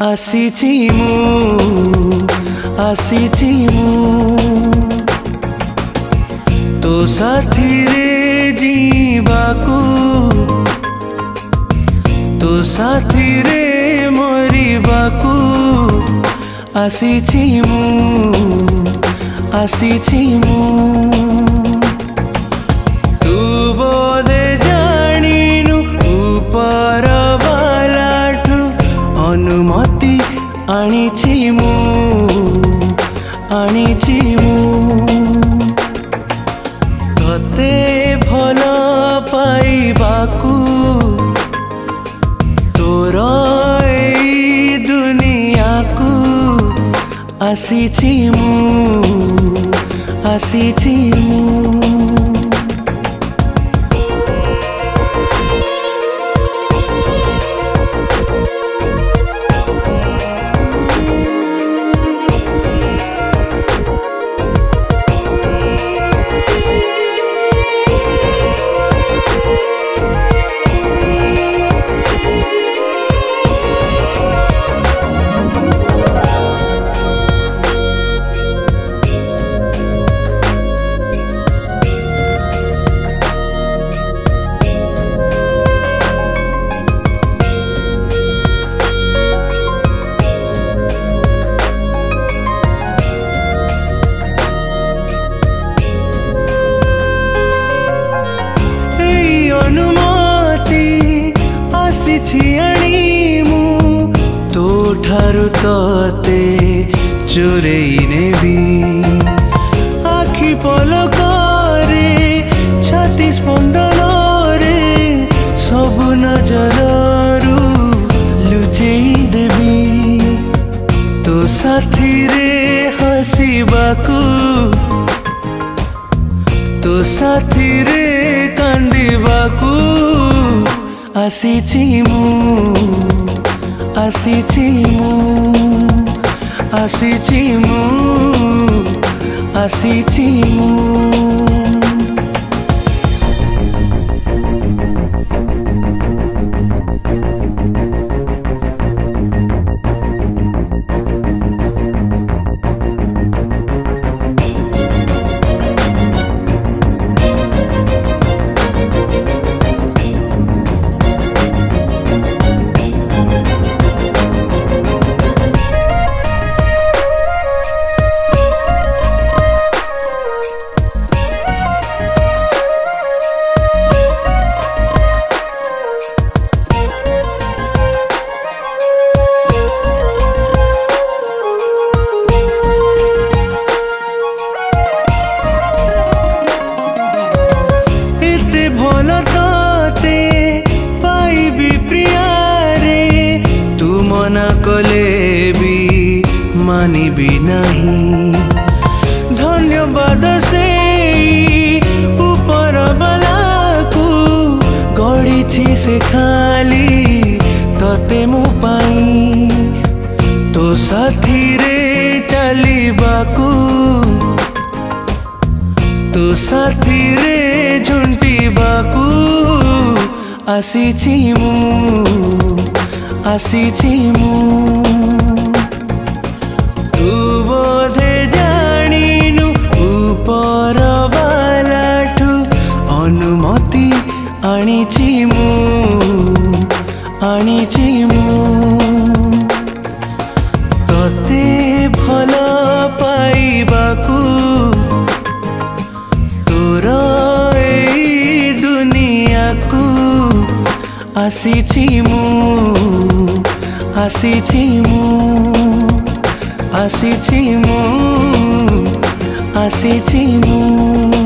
आसीची मु तो साथी रे जीवाकू तो साथी रे मरिबाकू आसीची मु तू बोले जानिनु ऊपर बालाठू अनुमति आनिची मु तते भल पाइबाकू तोर एई दुनिया को आसीची मु मु तो ठारु तते चोरेई नेबी आखि पलकरे छाती स्पंदन रे सब नजररू लुचेई देबी तो साथी रे हसीबाकू तो साथी रे कांदिबाकू आसीची मु भल तते पाइबी प्रिया रे तू मना कले भी मानिबी नहीं धन्यवाद से ऊपर वाला को गढ़ी से खाली तते मु पाई तो साथी रे चलिबाकू तो साथी रे झुंटिबाकू आसीची मु तू बोधे जानिनु ऊपर बालाठू अनुमति आनिची मु तते भल पाइबाकू आसीची मु